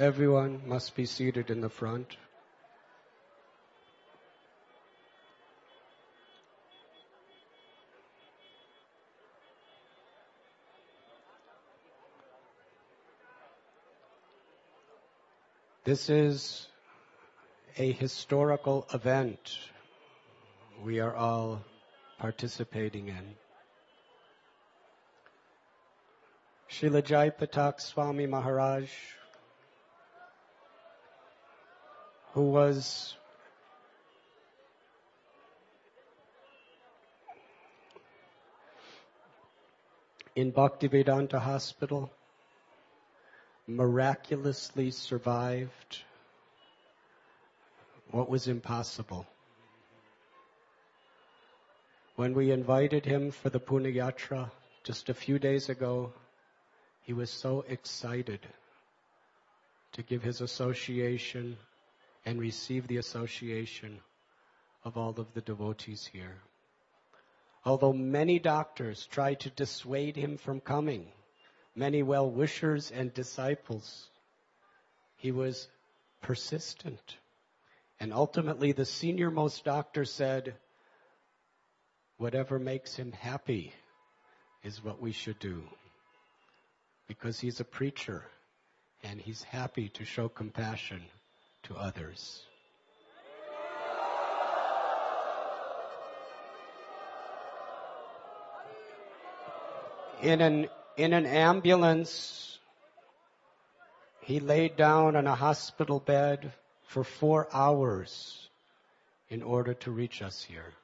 Everyone must be seated in the front. This is a historical event we are all participating in. Srila Jayapataka Swami Maharaj, who was in Bhaktivedanta Hospital, miraculously survived what was impossible. When we invited him for the Pune Yatra just a few days ago, he was so excited to give his association and receive the association of all of the devotees here. Although many doctors tried to dissuade him from coming, many well-wishers and disciples, he was persistent. And ultimately, the senior-most doctor said, whatever makes him happy is what we should do. Because he's a preacher, and he's happy to show compassion to others. In an ambulance, he laid down on a hospital bed for 4 hours in order to reach us here.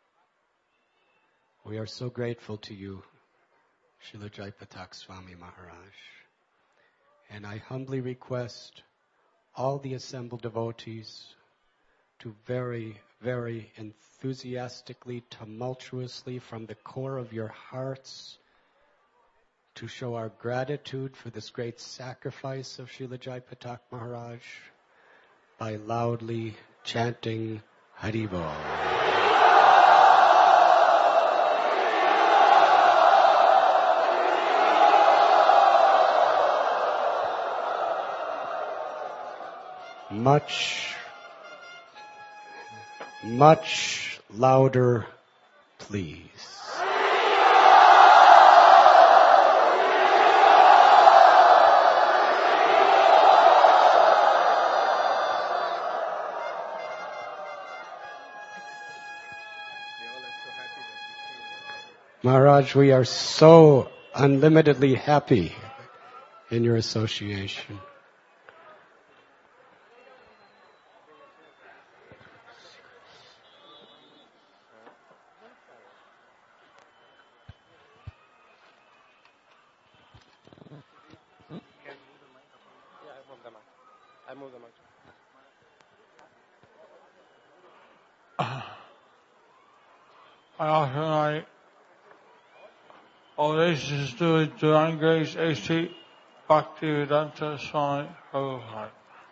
We are so grateful to you, Srila Jayapataka Swami Maharaj. And I humbly request all the assembled devotees to very, very enthusiastically, tumultuously, from the core of your hearts, to show our gratitude for this great sacrifice of Srila Jayapataka Maharaj by loudly chanting Hari Bol. Much, much louder, please. Maharaj, we are so unlimitedly happy in your association. I offer my obeisance to Divine Grace A.C. Bhaktivedanta Swami Prabhupada.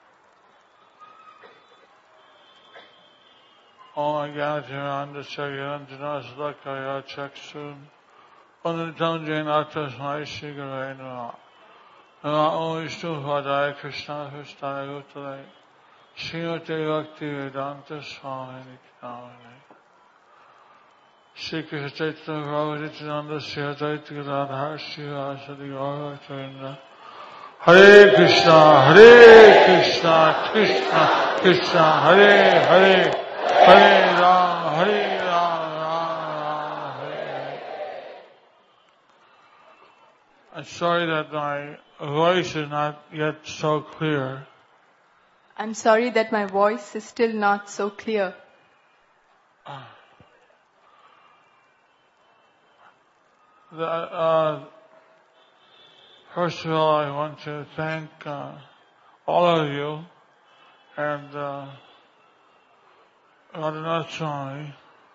Om Gyanatimiranda Saryanjana Sadakaya Chaksun Anitam Jainata Smai Shigare Nama Nama Om Vishnu Padaya Krishna Kristaya Gutale Srimate Bhaktivedanta Swami Nityanamani Shri Krishna Chaitanya Prabhu Nityananda Shri Advaita Gadadhar Shri Vasadi Gaura Chaitanya Hare Krishna Krishna Krishna Hare Hare Hare Ram Ram Hare. I'm sorry that my voice is not yet so clear. I'm sorry that my voice is still not so clear. First of all, I want to thank all of you and Radhanath Swami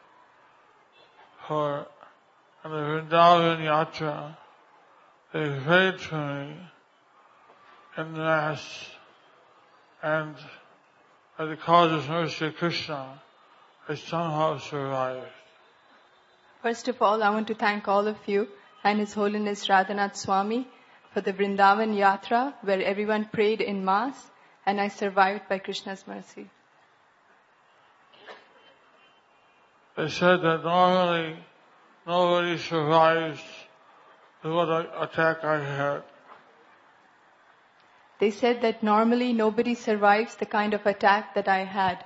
for the Vrindavan Yatra. They prayed for me in the Mass, and by the cause of mercy of Krishna, I somehow survived. First of all, I want to thank all of you and His Holiness Radhanath Swami for the Vrindavan Yatra, where everyone prayed in mass, and I survived by Krishna's mercy. They said that normally nobody survives what attack I had. They said that normally nobody survives the kind of attack that I had.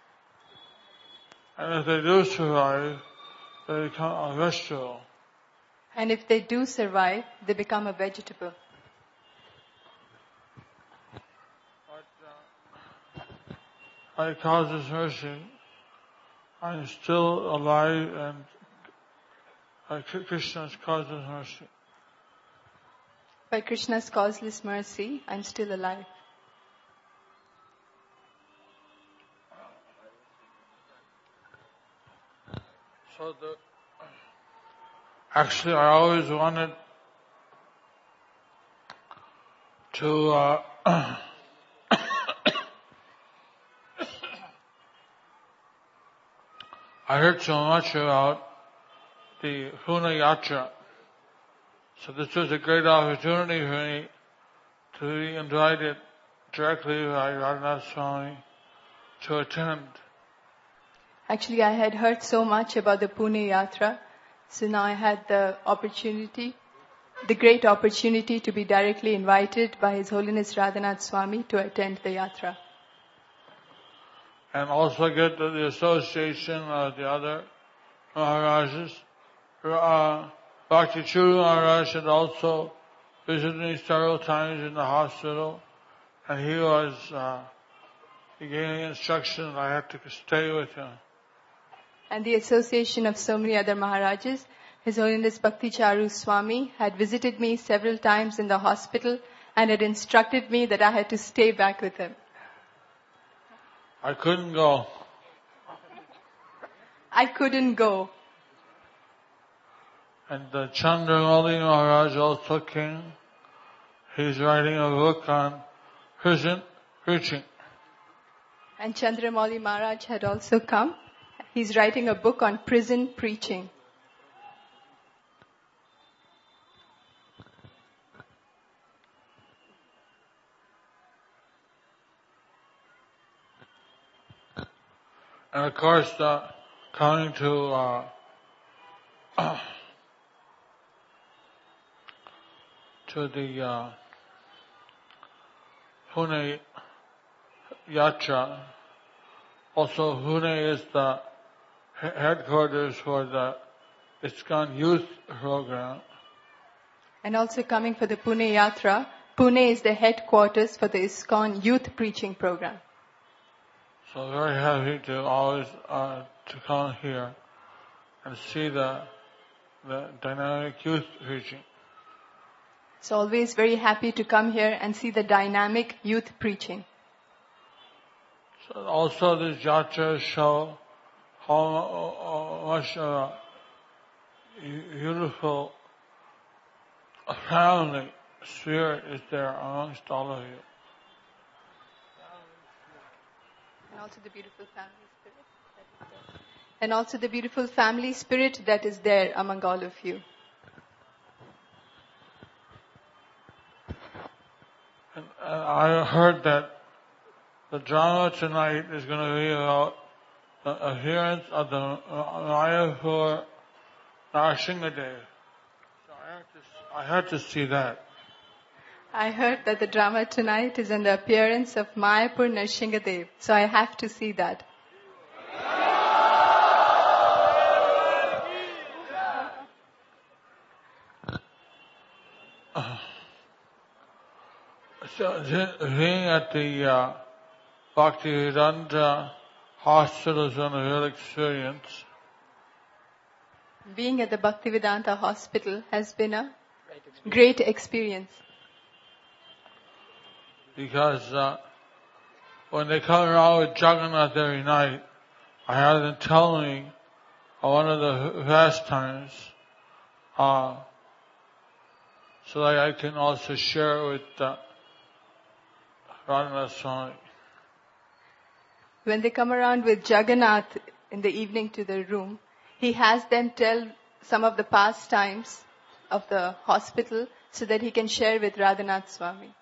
And if they do survive, they become a vegetable. And if they do survive, they become a vegetable. But by God's mercy, I'm still alive, and by Krishna's causeless mercy. By Krishna's causeless mercy, I'm still alive. So actually, I always wanted to I heard so much about the Pune Yatra. So this was a great opportunity for me to be invited directly by Radhanath Swami to attend. Actually, I had heard so much about the Pune Yatra, so now I had the great opportunity to be directly invited by His Holiness Radhanath Swami to attend the Yatra. And also get the association of the other Maharajas. Bhakti Churu Maharaj had also visited me several times in the hospital, and he gave me instruction that I had to stay with him. And the association of so many other Maharajas, His Holiness Bhakti Charu Swami had visited me several times in the hospital and had instructed me that I had to stay back with him. I couldn't go. I couldn't go. And Chandramauli Maharaj also came. He's writing a book on prison preaching. And Chandramauli Maharaj had also come. He's writing a book on prison preaching. And of course, coming to the Pune Yatra. Also, Pune is the headquarters for the ISKCON Youth Program. And also coming for the Pune Yatra, Pune is the headquarters for the ISKCON Youth Preaching Program. So very happy to always to come here and see the dynamic youth preaching. So always very happy to come here and see the dynamic youth preaching. So also these yatras show how much beautiful family spirit is there amongst all of you. And also the beautiful family spirit that is there. And also the beautiful family spirit that is there among all of you. And I heard that the drama tonight is going to be about the appearance of the Mayapur Narasimhadev. So I had to see that. I heard that the drama tonight is on the appearance of Mayapur Narasimhadev. So I have to see that. So being at the Bhaktivedanta Hospital is a real experience. Being at the Bhaktivedanta Hospital has been a great experience. Because when they come around with Jagannath every night, I have them tell me one of the pastimes, so that I can also share with Radhanath Swami. When they come around with Jagannath in the evening to their room, he has them tell some of the pastimes of the hospital so that he can share with Radhanath Swami.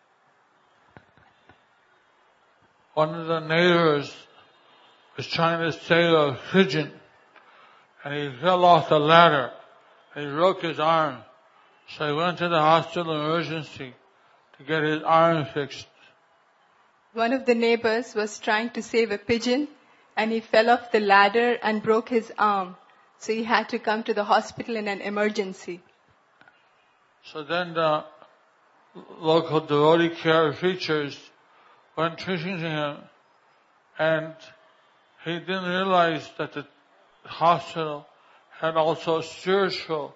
One of the neighbors was trying to save a pigeon, and he fell off the ladder, and he broke his arm. So he went to the hospital emergency to get his arm fixed. One of the neighbors was trying to save a pigeon, and he fell off the ladder and broke his arm. So he had to come to the hospital in an emergency. So then the local devotee care features went preaching to him, and he didn't realize that the hospital had also spiritual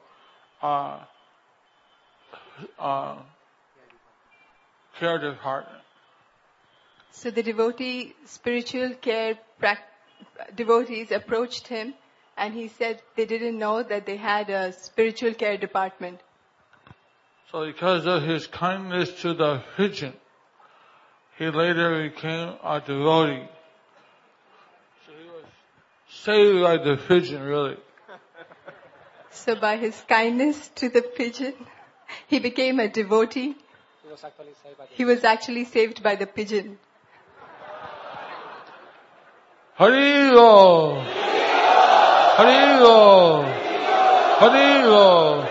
care department. So the spiritual care devotees approached him, and he said they didn't know that they had a spiritual care department. So because of his kindness to the pigeon, he later became a devotee. So he was saved by the pigeon, really. So by his kindness to the pigeon, he became a devotee. He was actually saved by the pigeon. Haribo! Haribo! Haribo!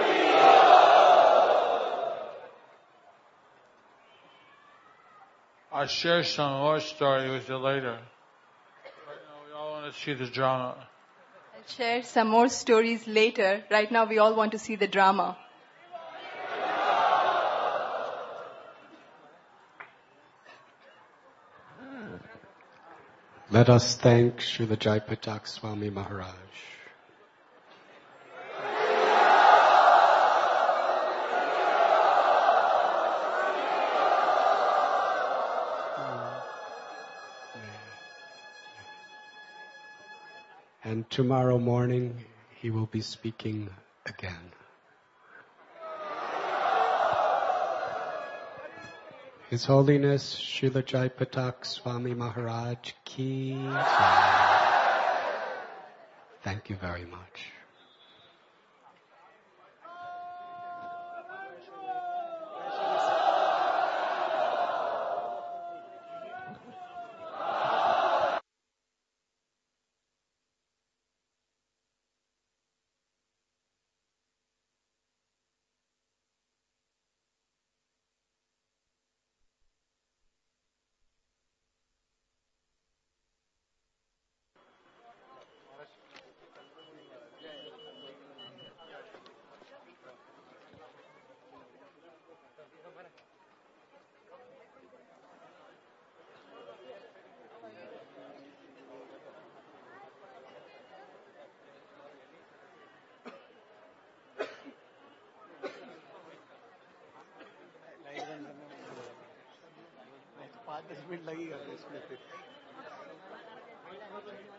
I'll share some more story with you later. Right now we all want to see the drama. I'll share some more stories later. Right now we all want to see the drama. Let us thank Srila Jaipatak Swami Maharaj. And tomorrow morning, he will be speaking again. His Holiness Srila Jaipatak Swami Maharaj Ki Jai. Thank you very much.